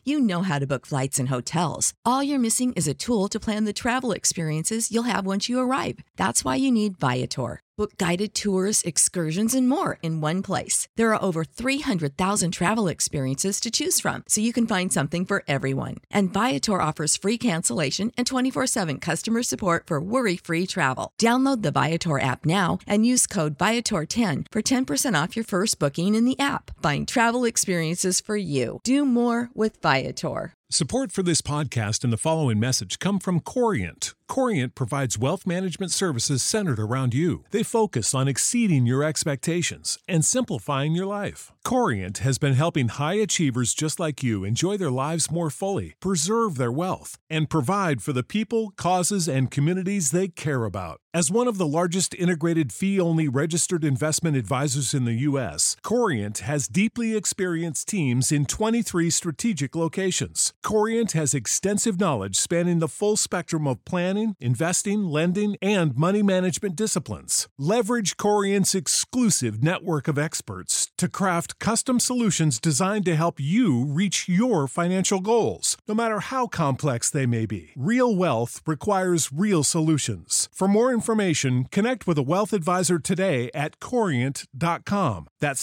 You know how to book flights and hotels. All you're missing is a tool to plan the travel experiences you'll have once you arrive. That's why you need Viator. Book guided tours, excursions, and more in one place. There are over 300,000 travel experiences to choose from, so you can find something for everyone. And Viator offers free cancellation and 24/7 customer support for worry-free travel. Download the Viator app now and use code Viator10 for 10% off your first booking in the app. Find travel experiences for you. Do more with Viator. Support for this podcast and the following message come from Corient. Corient provides wealth management services centered around you. They focus on exceeding your expectations and simplifying your life. Corient has been helping high achievers just like you enjoy their lives more fully, preserve their wealth, and provide for the people, causes, and communities they care about. As one of the largest integrated fee-only registered investment advisors in the U.S., Corient has deeply experienced teams in 23 strategic locations. Corient has extensive knowledge spanning the full spectrum of planning, investing, lending, and money management disciplines. Leverage Corient's exclusive network of experts to craft custom solutions designed to help you reach your financial goals, no matter how complex they may be. Real wealth requires real solutions. For more information, connect with a wealth advisor today at Corient.com. That's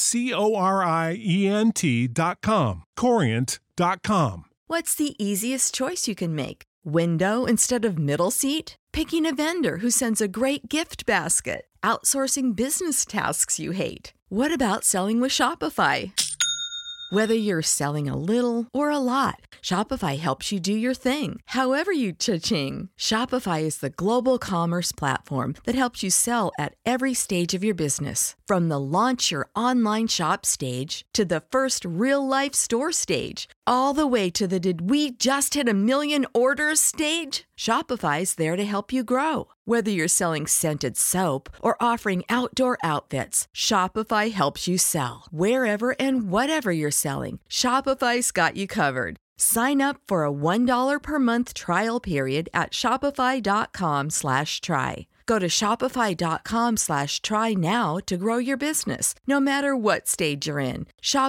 Corient.com. Corient.com. What's the easiest choice you can make? Window instead of middle seat? Picking a vendor who sends a great gift basket? Outsourcing business tasks you hate? What about selling with Shopify? Whether you're selling a little or a lot, Shopify helps you do your thing, however you cha-ching. Shopify is the global commerce platform that helps you sell at every stage of your business. From the launch your online shop stage to the first real-life store stage, all the way to the did we just hit 1 million orders stage. Shopify's there to help you grow. Whether you're selling scented soap or offering outdoor outfits, Shopify helps you sell. Wherever and whatever you're selling, Shopify's got you covered. Sign up for a $1 per month trial period at shopify.com/try. Go to shopify.com/try now to grow your business, no matter what stage you're in.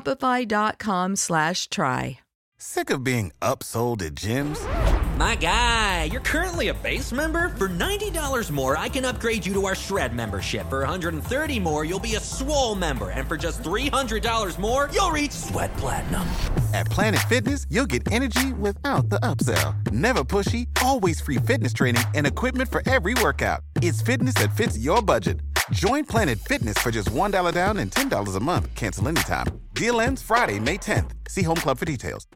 Shopify.com/try. Sick of being upsold at gyms? My guy, you're currently a base member. For $90 more, I can upgrade you to our Shred membership. For $130 more, you'll be a Swole member. And for just $300 more, you'll reach Sweat Platinum. At Planet Fitness, you'll get energy without the upsell. Never pushy, always free fitness training and equipment for every workout. It's fitness that fits your budget. Join Planet Fitness for just $1 down and $10 a month. Cancel anytime. Deal ends Friday, May 10th. See Home Club for details.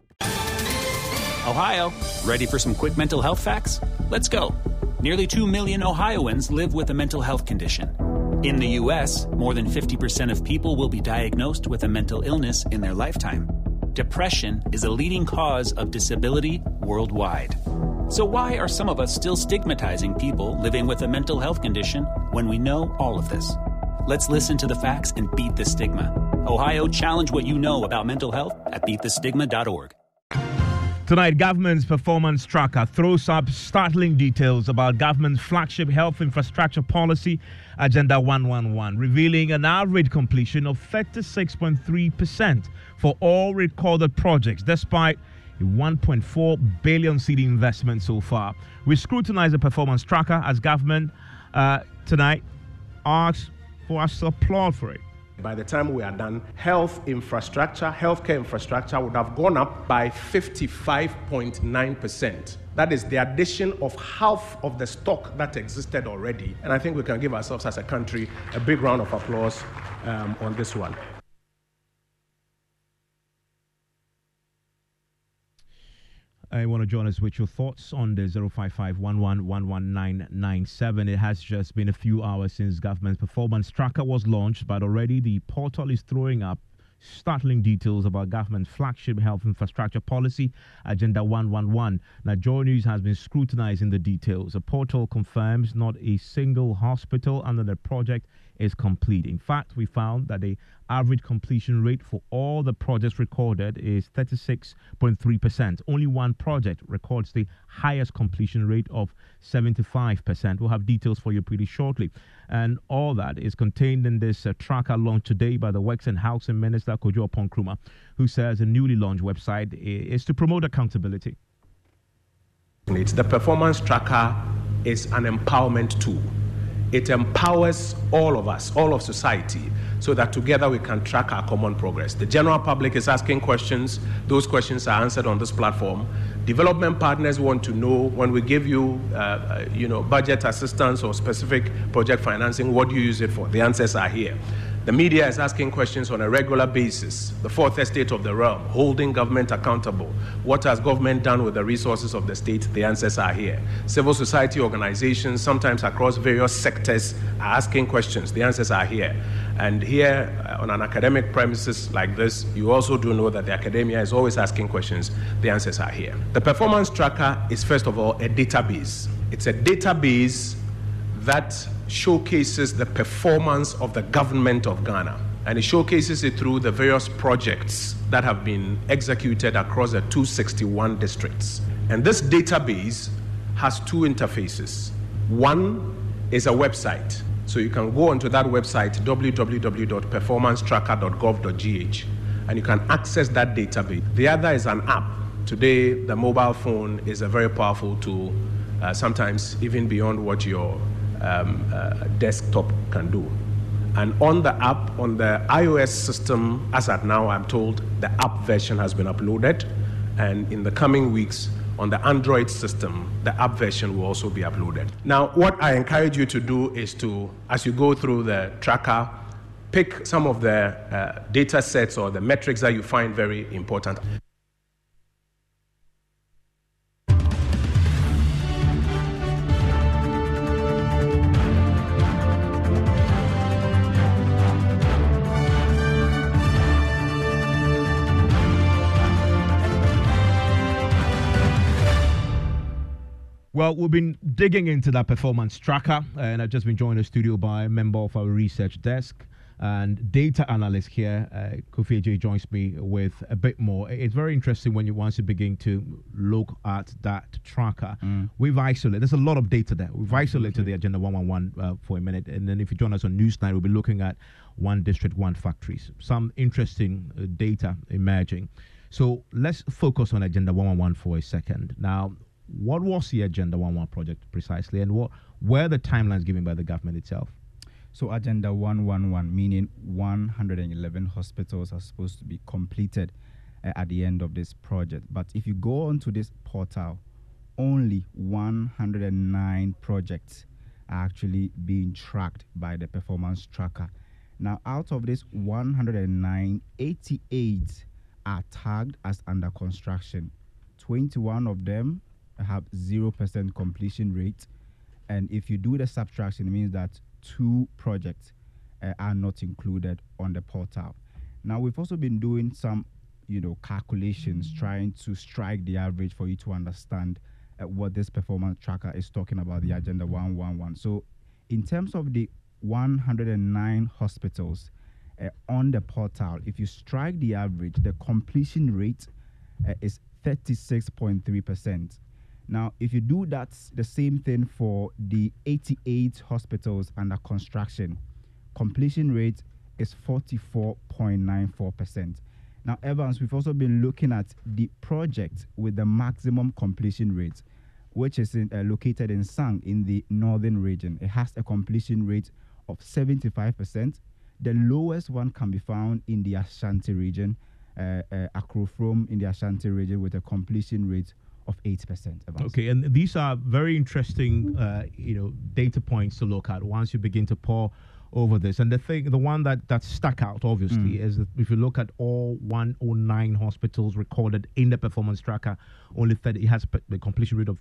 Ohio, ready for some quick mental health facts? Let's go. Nearly 2 million Ohioans live with a mental health condition. In the U.S., more than 50% of people will be diagnosed with a mental illness in their lifetime. Depression is a leading cause of disability worldwide. So why are some of us still stigmatizing people living with a mental health condition when we know all of this? Let's listen to the facts and beat the stigma. Ohio, challenge what you know about mental health at beatthestigma.org. Tonight, government's performance tracker throws up startling details about government's flagship health infrastructure policy, Agenda 111, revealing an average completion of 36.3% for all recorded projects, despite a 1.4 billion cedi investment so far. We scrutinize the performance tracker as government tonight asks for us to applaud for it. By the time we are done, healthcare infrastructure would have gone up by 55.9%. That is the addition of half of the stock that existed already. And I think we can give ourselves as a country a big round of applause on this one. I want to join us with your thoughts on the 055-11-11997. It has just been a few hours since government's performance tracker was launched, but already the portal is throwing up startling details about government's flagship health infrastructure policy, Agenda 111. Now, Joy News has been scrutinizing the details. The portal confirms not a single hospital under the project is complete. In fact, we found that the average completion rate for all the projects recorded is 36.3%. Only one project records the highest completion rate of 75%. We'll have details for you pretty shortly. And all that is contained in this tracker launched today by the Works and Housing Minister, Kojo Oppong-Nkrumah, who says the newly launched website is to promote accountability. The performance tracker is an empowerment tool. It empowers all of us, all of society, so that together we can track our common progress. The general public is asking questions. Those questions are answered on this platform. Development partners want to know, when we give you, budget assistance or specific project financing, what do you use it for? The answers are here. The media is asking questions on a regular basis. The fourth estate of the realm, holding government accountable. What has government done with the resources of the state? The answers are here. Civil society organizations, sometimes across various sectors, are asking questions. The answers are here. And here, on an academic premises like this, you also do know that the academia is always asking questions. The answers are here. The performance tracker is, first of all, a database. It's a database that showcases the performance of the government of Ghana. And it showcases it through the various projects that have been executed across the 261 districts. And this database has two interfaces. One is a website. So you can go onto that website, www.performancetracker.gov.gh, and you can access that database. The other is an app. Today, the mobile phone is a very powerful tool, sometimes even beyond what your desktop can do. And on the app, on the iOS system, as at now, I'm told the app version has been uploaded. And in the coming weeks, on the Android system, the app version will also be uploaded. Now, what I encourage you to do is to, as you go through the tracker, pick some of the data sets or the metrics that you find very important. Well, we've been digging into that performance tracker, and I've just been joined in the studio by a member of our research desk and data analyst here. Kofi J joins me with a bit more. It's very interesting when once you begin to look at that tracker. We've isolated, there's a lot of data there. We've isolated the Agenda 111 for a minute, and then if you join us on Newsnight, we'll be looking at one district, one factories. Some interesting data emerging. So let's focus on Agenda 111 for a second. Now, what was the Agenda 111 project precisely, and what were the timelines given by the government itself? So Agenda 111, meaning 111 hospitals are supposed to be completed at the end of this project. But if you go onto this portal, only 109 projects are actually being tracked by the performance tracker. Now, out of this 109, 88 are tagged as under construction. 21 of them have 0% completion rate, and if you do the subtraction, it means that 2 projects are not included on the portal. Now, we've also been doing some, calculations, trying to strike the average for you to understand what this performance tracker is talking about, the Agenda 111. So, in terms of the 109 hospitals on the portal, if you strike the average, the completion rate is 36.3%. Now, if you do that, the same thing for the 88 hospitals under construction, completion rate is 44.94%. Now, Evans, we've also been looking at the project with the maximum completion rate, which is located in Sang in the northern region. It has a completion rate of 75%. The lowest one can be found in the Ashanti region, Akrofrom in the Ashanti region, with a completion rate of 8%. Okay, and these are very interesting, data points to look at once you begin to pore over this. And the one that stuck out, obviously, is that if you look at all 109 hospitals recorded in the performance tracker, it has the completion rate of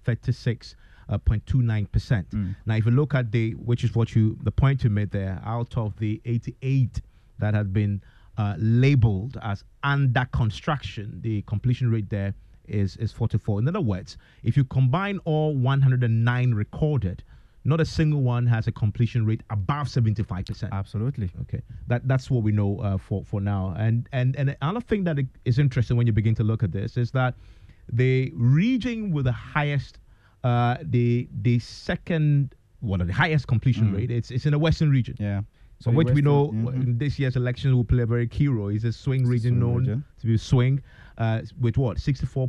36.29%. Now, if you look at the point you made there, out of the 88 that have been labeled as under construction, the completion rate there is 44. In other words, if you combine all 109 recorded, not a single one has a completion rate above 75%. Absolutely. Okay, that's what we know for now. And another thing that is interesting when you begin to look at this is that the region with the highest, the second, the highest completion rate, it's in the Western region. Yeah. So which we know in this year's election will play a very key role. It's a swing region known to be swing, with what,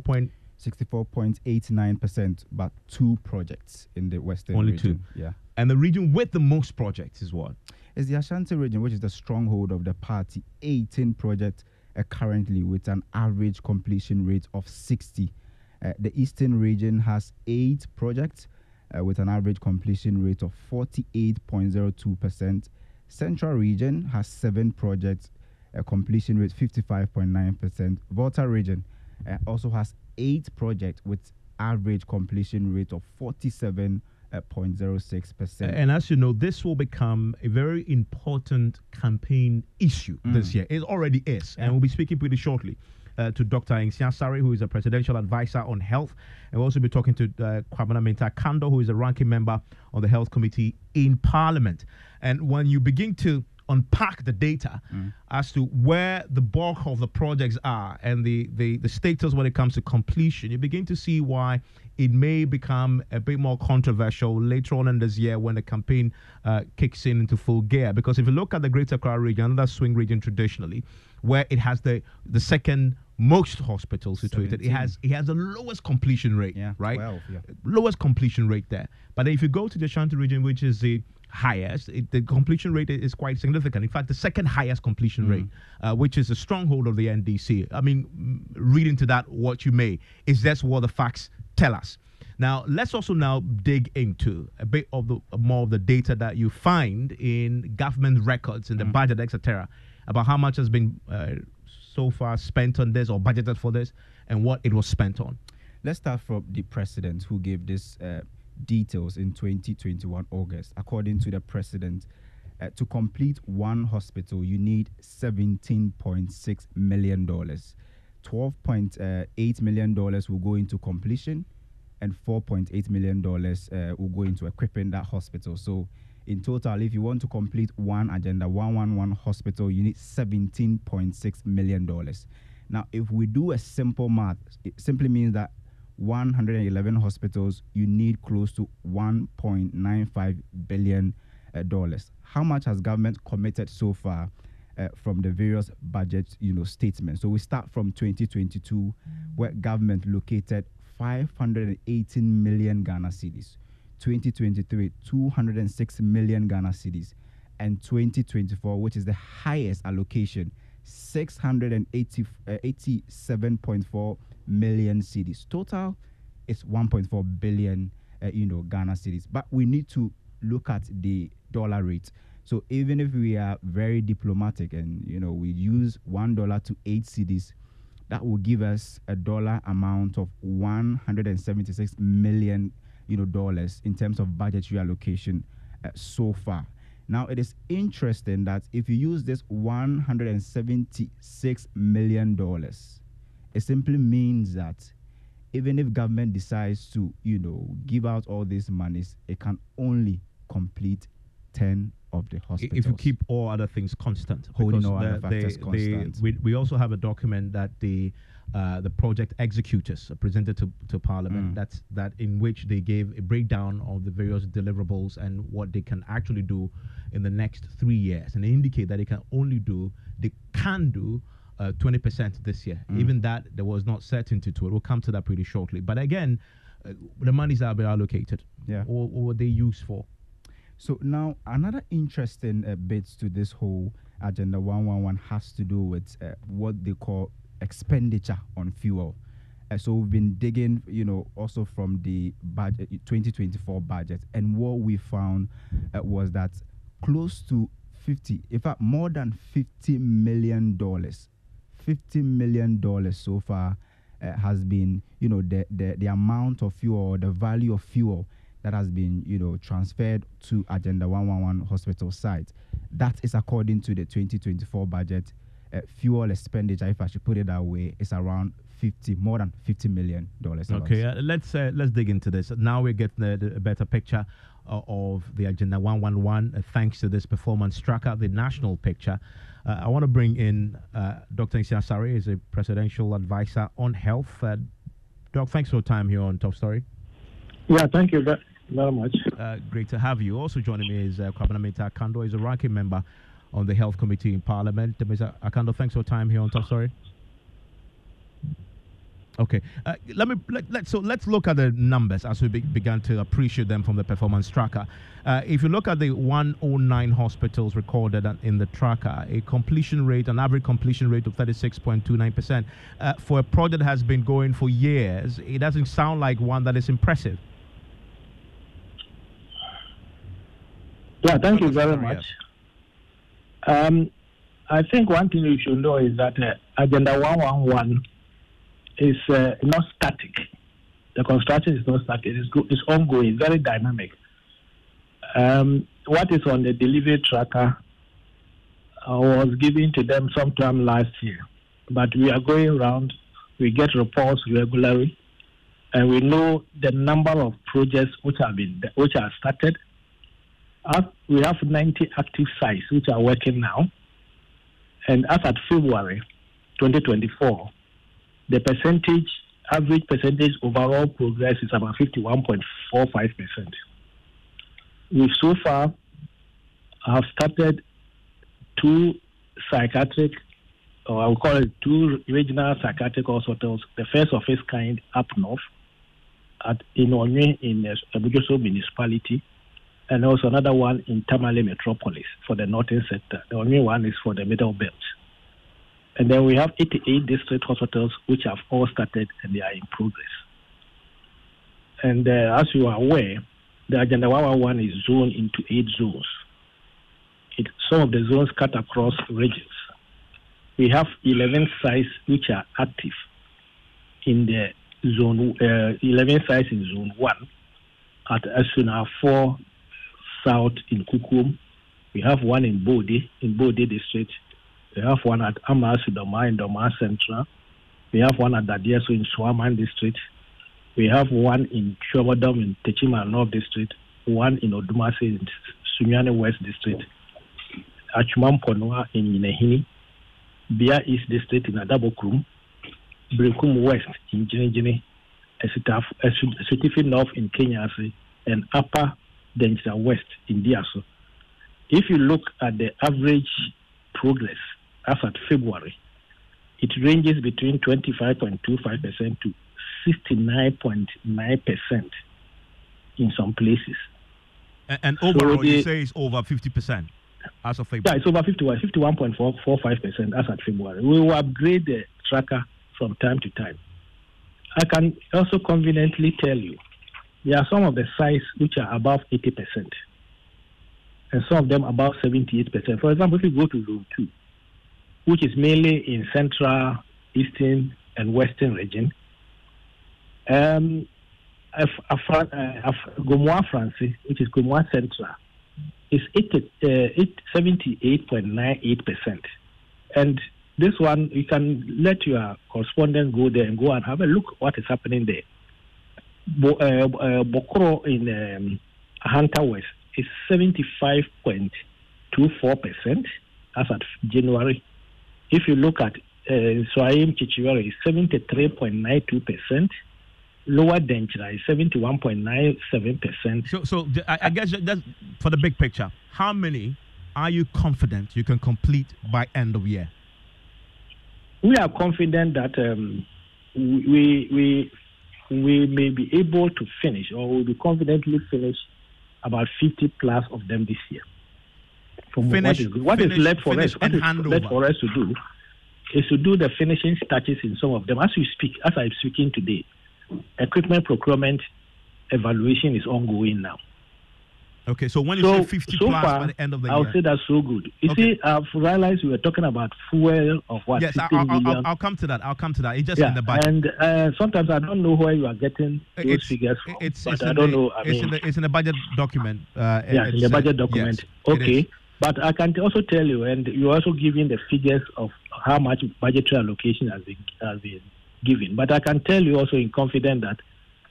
64.89%, but 2 projects in the Western Only region. 2. Yeah. And the region with the most projects is what? It's the Ashanti region, which is the stronghold of the party. 18 projects currently with an average completion rate of 60. The Eastern region has 8 projects with an average completion rate of 48.02%. Central region has 7 projects, completion rate 55.9%. Volta region also has 8 projects with average completion rate of 47.06%. And as you know, this will become a very important campaign issue this year. It already is, and we'll be speaking pretty shortly to Dr. Nsia Sari, who is a presidential advisor on health. And we'll also be talking to Kwabena Mintah Kando, who is a ranking member on the health committee in Parliament. And when you begin to unpack the data as to where the bulk of the projects are and the status when it comes to completion, you begin to see why it may become a bit more controversial later on in this year when the campaign kicks into full gear. Because if you look at the Greater Accra region, another swing region traditionally, where it has the second most hospitals situated, it has the lowest completion rate, right? 12, lowest completion rate there. But if you go to the Ashanti region, which is the highest, the completion rate is quite significant. In fact, the second highest completion rate, which is a stronghold of the NDC. I mean, read into that what you may. Is that's what the facts tell us. Now, let's also now dig into a bit of more of the data that you find in government records in the budget, etc., about how much has been so far spent on this or budgeted for this and what it was spent on. Let's start from the president who gave this details in 2021 August. According to the president, to complete one hospital, you need $17.6 million. $12.8 million will go into completion and $4.8 million will go into equipping that hospital. So in total, if you want to complete one Agenda 111 hospital, you need $17.6 million. Now, if we do a simple math, it simply means that 111 hospitals, you need close to $1.95 billion. How much has government committed so far from the various budget, statements? So we start from 2022, where government located 518 million Ghana cedis. 2023, 206 million Ghana cedis. And 2024, which is the highest allocation, 687.4 million cedis. Total is 1.4 billion, Ghana cedis. But we need to look at the dollar rate. So even if we are very diplomatic and, we use $1 to 8 cedis, that will give us a dollar amount of 176 million, dollars in terms of budgetary allocation so far. Now, it is interesting that if you use this $176 million, it simply means that even if government decides to, give out all these monies, it can only complete 10 of the hospitals. If you keep all other things constant. Holding all other factors constant. We also have a document that the project executors presented to Parliament, that in which they gave a breakdown of the various deliverables and what they can actually do in the next 3 years. And they indicate that they can do 20% this year. Even that, there was not certainty to it. We'll come to that pretty shortly. But again, the monies are being allocated. Yeah. What were they used for? So now, another interesting bit to this whole Agenda 111 has to do with what they call expenditure on fuel. So we've been digging, also from the budget, 2024 budget, and what we found was that close to 50, in fact, more than $50 million, $50 million so far has been, the amount of fuel, the value of fuel that has been, transferred to Agenda 111 hospital site. That is according to the 2024 budget. Fuel expenditure, if I should put it that way, is around more than $50 million. Okay, let's dig into this. Now we're getting a better picture of the Agenda 111 thanks to this performance tracker, the national picture. I want to bring in Dr. Nsia Sari, is a presidential advisor on health. Doc, thanks for your time here on Top Story. Yeah, thank you very much. Great to have you. Also joining me is Kwabena Mensah Akando, is a ranking member on the Health Committee in Parliament. Mr. Akando, thanks for your time here on Top Story. Okay, let's look at the numbers as we began to appreciate them from the performance tracker. If you look at the 109 hospitals recorded in the tracker, an average completion rate of 36.29%. For a project that has been going for years, it doesn't sound like one that is impressive. Yeah, thank you very much. I think one thing you should know is that Agenda 111 is not static. The construction is not static. It's ongoing, very dynamic. What is on the delivery tracker was given to them sometime last year. But we are going around, we get reports regularly, and we know the number of projects which are started. We have 90 active sites which are working now. And as at February 2024, the average percentage overall progress is about 51.45%. We so far have started two regional psychiatric hospitals, the first of its kind up north in Onwe in Abuja municipality, and also another one in Tamale Metropolis for the northern sector. The only one is for the middle belt. And then we have 88 district hospitals which have all started and they are in progress. And as you are aware, the Agenda 111 is zoned into 8 zones. Some of the zones cut across regions. We have 11 sites which are active in the zone, 11 sites in Zone 1 at Asuna 4 South in Kukum. We have one in Bode district. We have one at Amasidoma in Doma Central. We have one at Dadieso in Swaman district. We have one in Chobodom in Techima North district. One in Odumase in Sunyane West district. Achumamponwa in Inehini. Bia East district in Adabokrum. Brekum West in Jinijini. Esutifi North in Kenyasi. And Upper Denja West in Diaso. If you look at the average progress as at February, it ranges between 25.25% to 69.9% in some places. And overall, you say it's over 50% as of February? Yeah, it's over 51.45% as at February. We will upgrade the tracker from time to time. I can also conveniently tell you there are some of the sites which are above 80%, and some of them above 78%. For example, if you go to Zone 2, which is mainly in Central, Eastern, and Western region, Gomoa Francis, which is Gomoa Central, is 78.98%. And this one, you can let your correspondent go there and go and have a look what is happening there. Bokoro in Hunter West is 75.24% as at January. If you look at Swaim Chichiwere, is 73.92%. Lower Denchira is 71.97%. So I guess that's for the big picture. How many are you confident you can complete by end of year? We are confident that we may be able to finish, or we'll be confidently finish about 50 plus of them this year. What is left for us to do is to do the finishing touches in some of them. As I'm speaking today, equipment procurement evaluation is ongoing now. Okay, so when you say 50 plus by the end of the year, I'll say that's so good. You see, I've realized we were talking about fuel of what? Yes, I'll come to that. It's just in the budget. And sometimes I don't know where you are getting those figures from. It's in the budget document. In the budget document. Yes, okay. But I can also tell you, and you're also giving the figures of how much budgetary allocation has been given. But I can tell you also in confidence that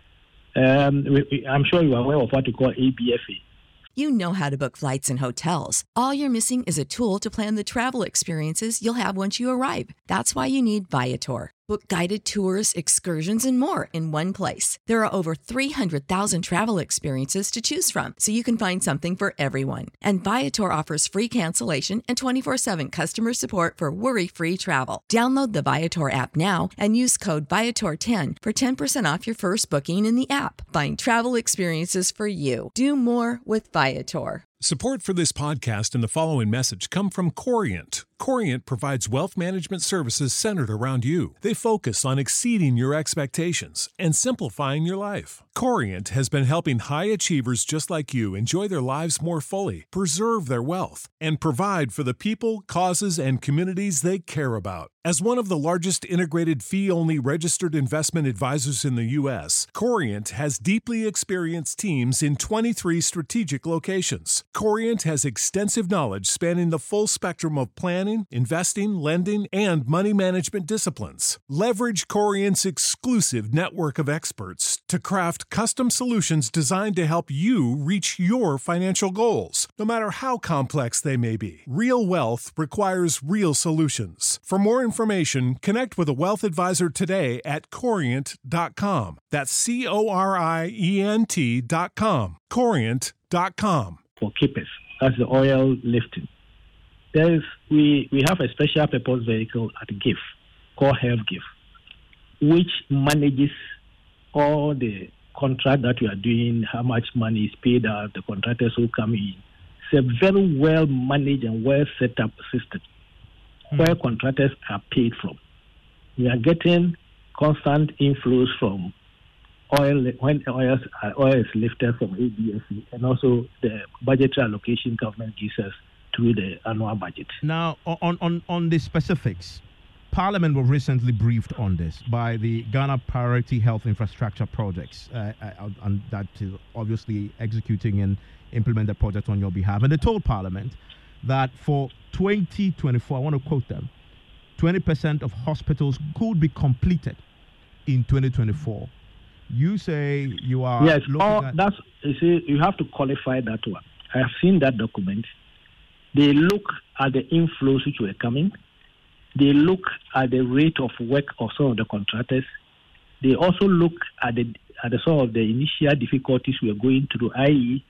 I'm sure you are aware of what we call ABFA. You know how to book flights and hotels. All you're missing is a tool to plan the travel experiences you'll have once you arrive. That's why you need Viator. Book guided tours, excursions, and more in one place. There are over 300,000 travel experiences to choose from, so you can find something for everyone. And Viator offers free cancellation and 24/7 customer support for worry-free travel. Download the Viator app now and use code Viator10 for 10% off your first booking in the app. Find travel experiences for you. Do more with Viator. Support for this podcast and the following message come from Corient. Corient provides wealth management services centered around you. They focus on exceeding your expectations and simplifying your life. Corient has been helping high achievers just like you enjoy their lives more fully, preserve their wealth, and provide for the people, causes, and communities they care about. As one of the largest integrated fee-only registered investment advisors in the U.S., Corient has deeply experienced teams in 23 strategic locations. Corient has extensive knowledge spanning the full spectrum of planning, investing, lending, and money management disciplines. Leverage Corient's exclusive network of experts to craft custom solutions designed to help you reach your financial goals, no matter how complex they may be. Real wealth requires real solutions. For more information, connect with a wealth advisor today at Corient.com. That's Corient.com. Corient.com. For keepers, that's the oil lifting. We have a special purpose vehicle at GIF called Health GIF, which manages all the contract that we are doing, how much money is paid out, the contractors who come in. It's a very well managed and well set up system where contractors are paid from. We are getting constant inflows from oil when oil is lifted from ABFA, and also the budgetary allocation government gives us through the annual budget. Now, on the specifics, Parliament was recently briefed on this by the Ghana Priority Health Infrastructure Projects, and that is obviously executing and implement the project on your behalf. And they told Parliament that for 2024, I want to quote them, 20% of hospitals could be completed in 2024. You say you are looking at... That's, you have to qualify that one. I have seen that document. They look at the inflows which were coming. They look at the rate of work of some of the contractors. They also look at the sort of the initial difficulties we are going through, i.e.,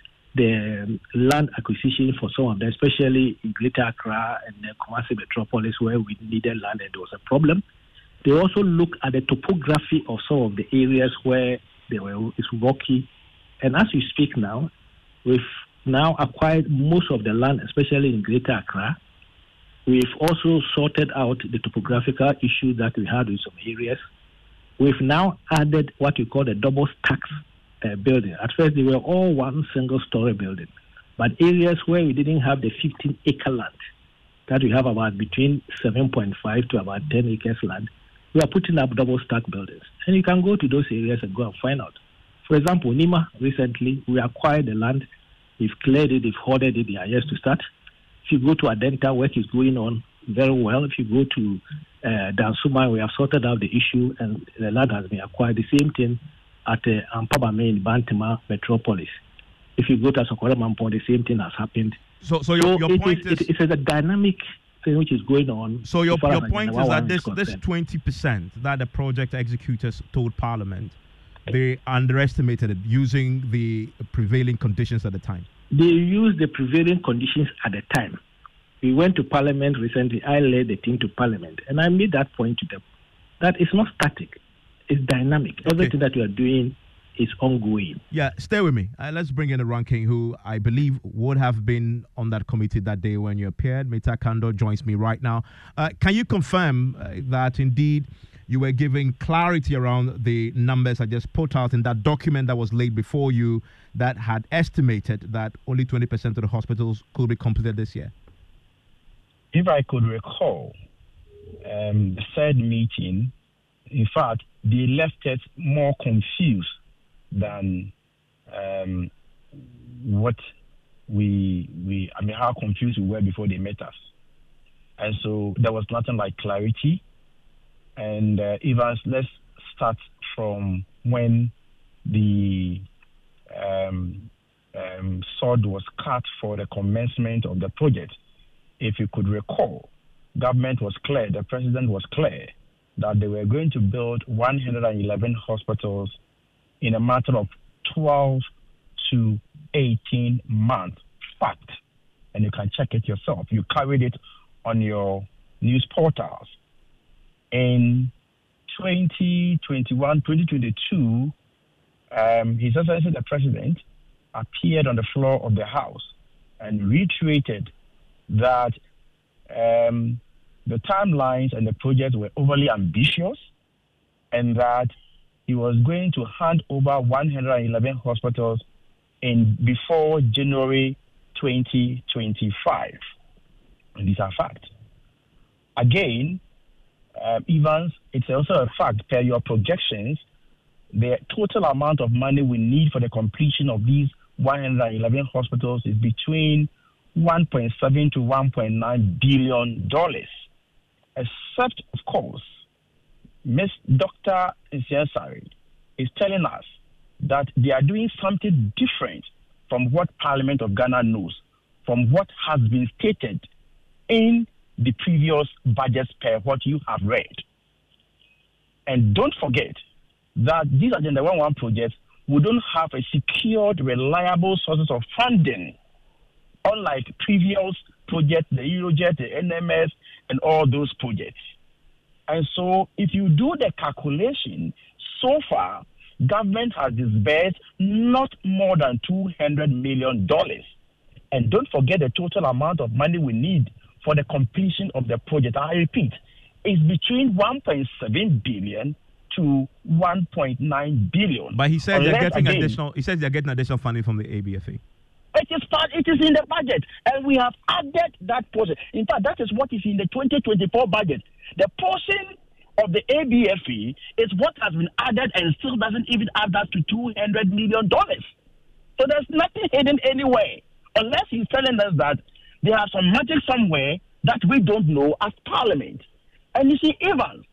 the land acquisition for some of them, especially in Greater Accra and the Kumasi metropolis where we needed land and there was a problem. They also look at the topography of some of the areas where it's rocky. And as we speak now, we've now acquired most of the land, especially in Greater Accra. We've also sorted out the topographical issue that we had in some areas. We've now added what we call the double stacks building. At first, they were all one single-story building. But areas where we didn't have the 15-acre land, that we have about between 7.5 to about 10 acres land, we are putting up double-stack buildings. And you can go to those areas and go and find out. For example, Nima, recently, we acquired the land. We've cleared it, we've hoarded it, they are yet to start. If you go to Adenta, work is going on very well. If you go to Dansuma, we have sorted out the issue and the land has been acquired. The same thing at Ampabame in Bantima Metropolis. If you go to Asokore Mampo, the same thing has happened. So your point is... It's a dynamic thing which is going on. So your point is that this 20% that the project executors told Parliament, they underestimated it using the prevailing conditions at the time. They used the prevailing conditions at the time. We went to Parliament recently. I led the team to Parliament, and I made that point to them that it's not static, it's dynamic. Okay. Everything that we are doing is ongoing. Yeah, stay with me. Let's bring in the ranking who I believe would have been on that committee that day when you appeared. Mita Kando joins me right now. Can you confirm that indeed you were giving clarity around the numbers I just put out in that document that was laid before you that had estimated that only 20% of the hospitals could be completed this year? If I could recall, the third meeting, in fact, they left us more confused than what how confused we were before they met us. And so there was nothing like clarity. And Evans, let's start from when the sword was cut for the commencement of the project. If you could recall, government was clear, the president was clear that they were going to build 111 hospitals in a matter of 12 to 18 months. Fact. And you can check it yourself. You carried it on your news portals. In 2021, 2022, His Excellency the President appeared on the floor of the House and reiterated that the timelines and the project were overly ambitious and that he was going to hand over 111 hospitals before January 2025. And these are facts. Again, Evans, it's also a fact, per your projections, the total amount of money we need for the completion of these 111 hospitals is between $1.7 to $1.9 billion. Except, of course, Ms. Dr. Nsiah-Sarri is telling us that they are doing something different from what Parliament of Ghana knows, from what has been stated in the previous budgets per what you have read. And don't forget that these Agenda 111 projects, we don't have a secured, reliable sources of funding, unlike previous projects, the Eurojet, the NMS, and all those projects. And so if you do the calculation, so far, government has disbursed not more than $200 million. And don't forget the total amount of money we need for the completion of the project. I repeat, it's between $1.7 billion to $1.9 billion. But he said they're getting additional. He says they're getting additional funding from the ABFA. It is in the budget, and we have added that portion. In fact, that is what is in the 2024 budget. The portion of the ABFE is what has been added and still doesn't even add up to $200 million. So there's nothing hidden anywhere, unless he's telling us that there are some magic somewhere that we don't know as Parliament. And you see, Evans,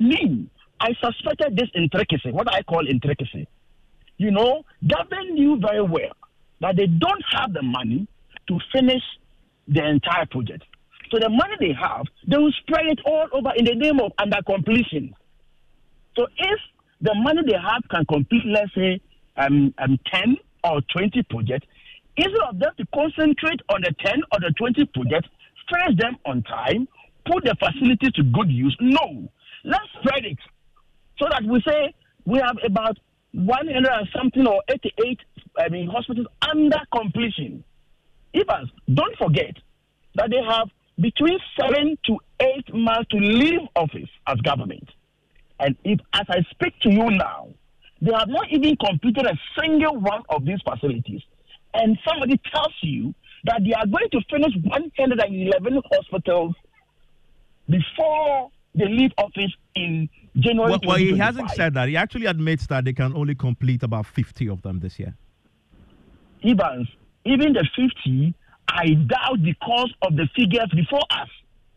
I suspected this intricacy, what I call intricacy. You know, government knew very well that they don't have the money to finish the entire project. So the money they have, they will spread it all over in the name of under completion. So if the money they have can complete, let's say, 10 or 20 projects, instead of them to concentrate on the 10 or the 20 projects, finish them on time, put the facilities to good use. No, let's spread it so that we say we have about 100 and something or 88 hospitals under completion. Evans, don't forget that they have between 7 to 8 months to leave office as government. And if, as I speak to you now, they have not even completed a single one of these facilities. And somebody tells you that they are going to finish 111 hospitals before they leave office in January 2025. Well, he hasn't said that. He actually admits that they can only complete about 50 of them this year. Evans, even the 50, I doubt because of the figures before us.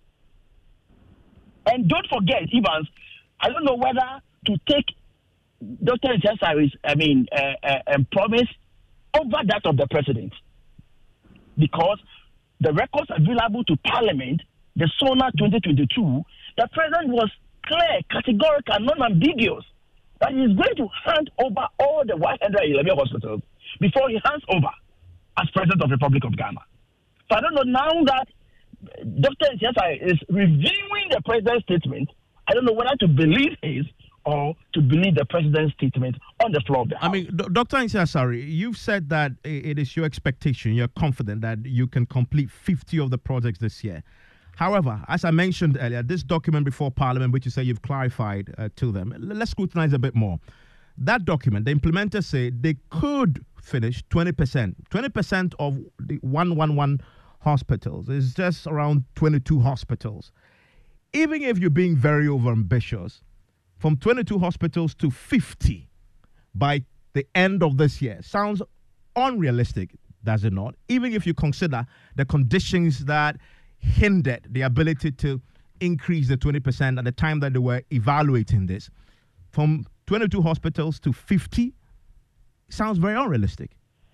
And don't forget, Evans, I don't know whether to take Dr. Nsiah-Sarri's promise over that of the president. Because the records available to Parliament, the SONA 2022, the president was clear, categorical, non-ambiguous that he is going to hand over all the 111 hospitals before he hands over as President of the Republic of Ghana. So I don't know, now that Dr. Nsiah-Sarri is reviewing the president's statement, I don't know whether to believe his or to believe the president's statement on the floor of the House. I mean, Dr. Nsiah-Sarri, you've said that it is your expectation, you're confident that you can complete 50 of the projects this year. However, as I mentioned earlier, this document before Parliament, which you say you've clarified to them, let's scrutinize a bit more. That document, the implementers say they could finish 20%. 20% of the 111 hospitals is just around 22 hospitals. Even if you're being very overambitious, from 22 hospitals to 50 by the end of this year sounds unrealistic, does it not? Even if you consider the conditions that hindered the ability to increase the 20% at the time that they were evaluating this from 22 hospitals to 50 sounds very unrealistic.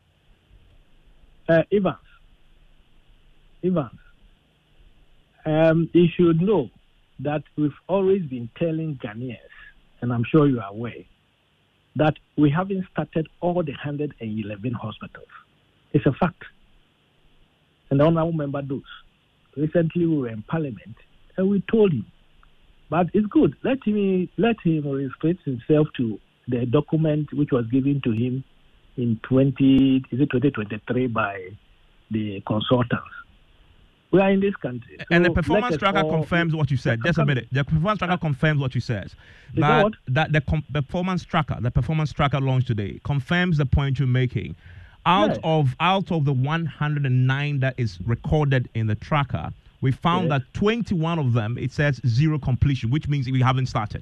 Evans, you should know that we've always been telling Ghanaians, and I'm sure you are aware, that we haven't started all the 111 hospitals. It's a fact. And the honorable member knows. Recently we were in Parliament and we told him. But it's good. Let him restrict himself to the document which was given to him in 2023 by the consultants. We are in this country. And the performance tracker confirms what you said. Just a minute. The performance tracker confirms what you said. That the performance tracker launched today confirms the point you're making. Out of the 109 that is recorded in the tracker, we found that 21 of them, it says zero completion, which means we haven't started.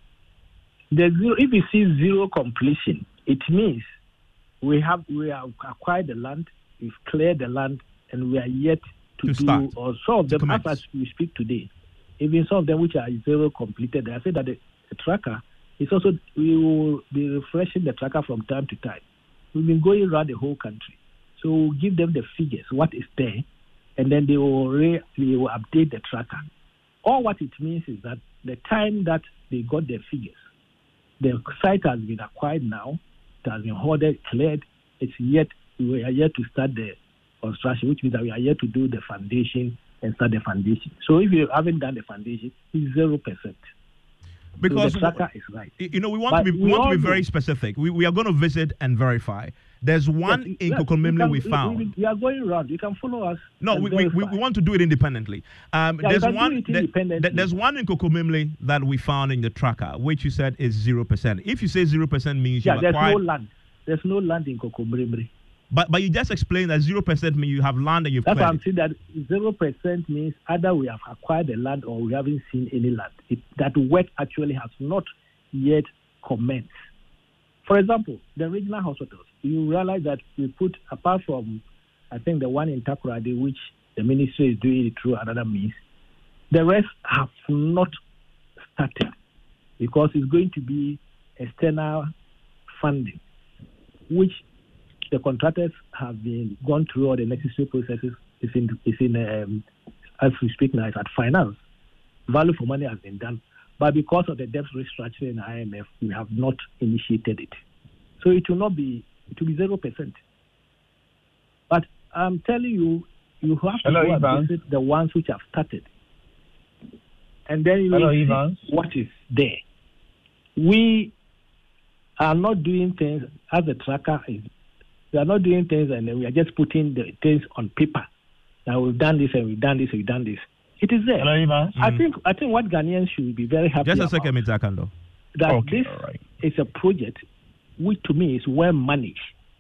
If you see zero completion, it means we have acquired the land, we've cleared the land, and we are yet to do or some of them as we speak today. Even some of them which are zero completed, I say that the tracker is also, we will be refreshing the tracker from time to time. We've been going around the whole country. So we'll give them the figures, what is there, and then they will update the tracker. All what it means is that the time that they got their figures, the site has been acquired now, it has been hoarded, cleared, we are yet to start the construction, which means that we are yet to do the foundation and start the foundation. So if you haven't done the foundation, it's 0%. Because so the tracker is right. We want to be very specific. We are going to visit and verify. There's one in Kokomimli we found. We are going around. You can follow us. No, we want to do it independently. There's one in Kokomimli that we found in the tracker, which you said is 0%. If you say 0% means you there's no land. There's no land in Kokomimli. But you just explained that 0% means you have land and you've cleared. That's what I'm saying, that 0% means either we have acquired the land or we haven't seen any land. That work actually has not yet commenced. For example, the regional hospitals, you realize that we put, apart from, I think, the one in Takoradi, which the ministry is doing it through another means, the rest have not started because it's going to be external funding, which the contractors have been gone through all the necessary processes. It's in as we speak now, it's at finance. Value for money has been done. But because of the debt restructuring in IMF, we have not initiated it. So it will be 0%. But I'm telling you, you have to go and visit the ones which have started. And then you will see what is there. We are not doing things as the tracker is. We are not doing things and then we are just putting the things on paper. Now we've done this and we've done this and we've done this. It is there. I think what Ghanaians should be very happy about. Just a second, Mr. Akando. That this is a project which to me is well managed.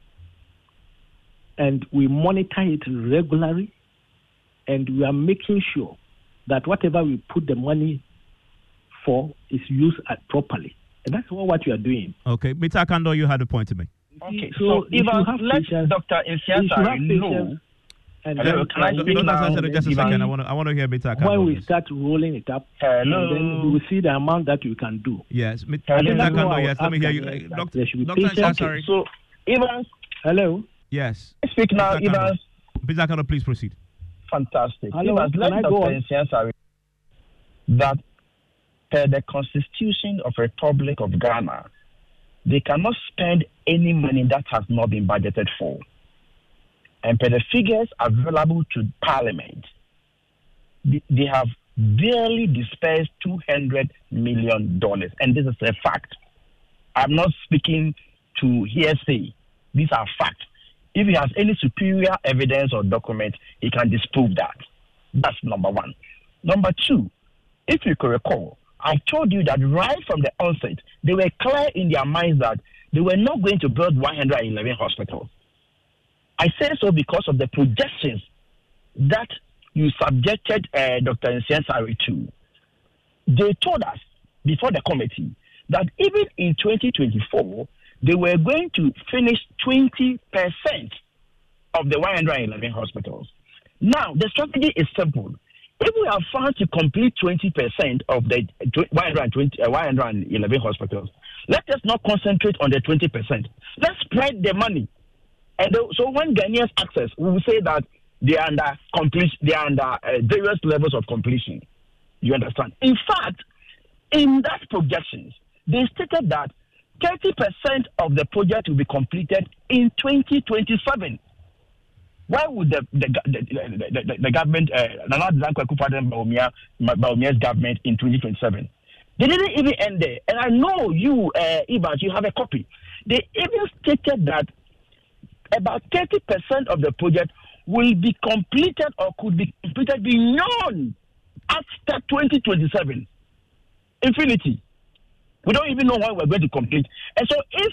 And we monitor it regularly and we are making sure that whatever we put the money for is used properly. And that's what we are doing. Okay. Mr. Akando, you had a point to make. Okay, so even let Dr. Nsiah know. Just a second. I want to hear Mr. Akando. When we start rolling it up, and then we will see the amount that we can do. Yes, Mr. Akando. Yes, let me hear you, Dr. Nsiah. Sorry. So, Evans. Hello. Yes. Speak now, Evans. Mr. Akando, please proceed. Fantastic. Hello. Evans, let Dr. Nsiah that the Constitution of the Republic of Ghana, they cannot spend any money that has not been budgeted for. And per the figures available to Parliament, they have barely dispersed $200 million. And this is a fact. I'm not speaking to hearsay. These are facts. If he has any superior evidence or document, he can disprove that. That's number one. Number two, if you could recall, I told you that right from the onset, they were clear in their minds that they were not going to build 111 hospitals. I say so because of the projections that you subjected Dr. Nsiah to. They told us before the committee that even in 2024, they were going to finish 20% of the 111 hospitals. Now, the strategy is simple. if we are found to complete 20% of the 111 hospitals, let us not concentrate on the 20%. Let's spread the money. And so when Ghanaians access, we will say that they are under completion, they are under various levels of completion. You understand? In fact, in that projections, they stated that 30% of the project will be completed in 2027. Why would the government, Baumia's government in 2027? They didn't even end there. And I know you, Evans, you have a copy. They even stated that about 30% of the project will be completed or could be completed beyond after 2027. Infinity. We don't even know when we're going to complete. And so if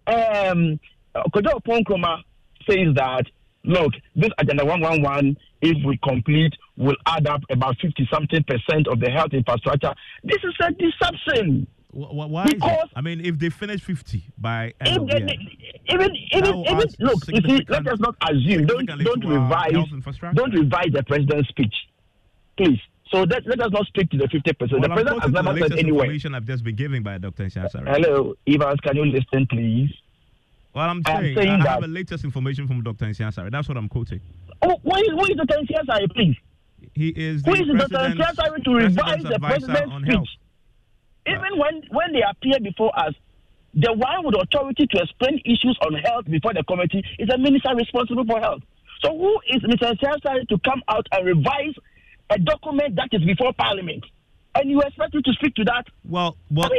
Kojo Ponkroma says that, look, this Agenda 111, if we complete, will add up about 50-something% of the health infrastructure. This is a deception. Why is it? I mean, if they finish 50 by end of year, look, you see, let us not assume. Don't revise the president's speech, please. So let us not speak to the 50%. Well, the president has never said anywhere. Information I've just been given by Dr. Nsiah-Sarah. Hello, Evans, can you listen, please? Well, I'm saying I have the latest information from Dr. Nsiah-Sarah. That's what I'm quoting. Who is Dr. Nsiah-Sarah, please? He is the Dr. Nsiah-Sarah to revise the president's speech? Health. Even when they appear before us, the one with authority to explain issues on health before the committee is the minister responsible for health. So who is Mr. Nsiah-Sarah to come out and revise a document that is before Parliament? And you expect me to speak to that? Well, to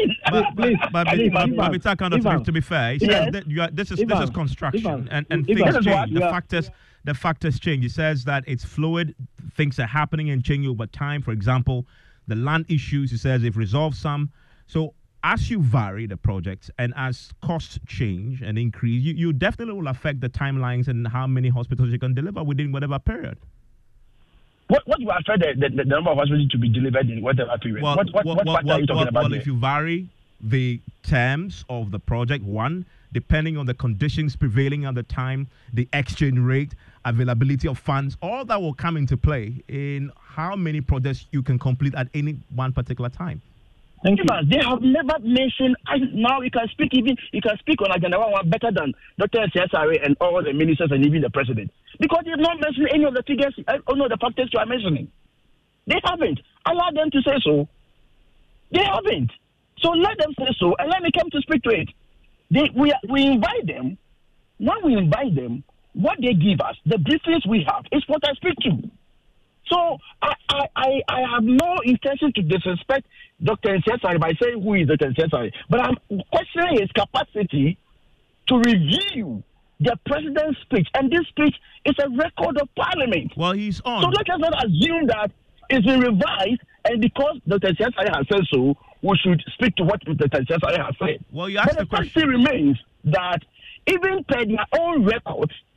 be fair, he says that this is construction, and things change. The factors change. He says that it's fluid, things are happening and changing over time. For example, the land issues, he says, they've resolved some. So as you vary the projects and as costs change and increase, you definitely will affect the timelines and how many hospitals you can deliver within whatever period. What you affect the number of hospitals to be delivered in whatever period? What factor are you talking about? Well, if you vary the terms of the project, one, depending on the conditions prevailing at the time, the exchange rate, availability of funds, all that will come into play in how many projects you can complete at any one particular time. Thank you. They have never mentioned. Now you can speak on Agenda 111 better than Dr. Nsiah-Sarah and all the ministers and even the president, because they have not mentioned any of the figures or no the factors you are mentioning. They haven't. Allow them to say so. They haven't. So let them say so, and let me come to speak to it. We invite them. When we invite them, what they give us, the briefings we have, is what I speak to. So I have no intention to disrespect Dr. Nsiah-Sarah by saying who is Dr. Nsiah-Sarah, but I'm questioning his capacity to review the president's speech, and this speech is a record of Parliament. Well, he's on. So let us not assume that it's been revised, and because Dr. Nsiah-Sarah has said so, we should speak to what Dr. Nsiah-Sarah has said. Well, you asked but the question. Fact remains that even per their own records,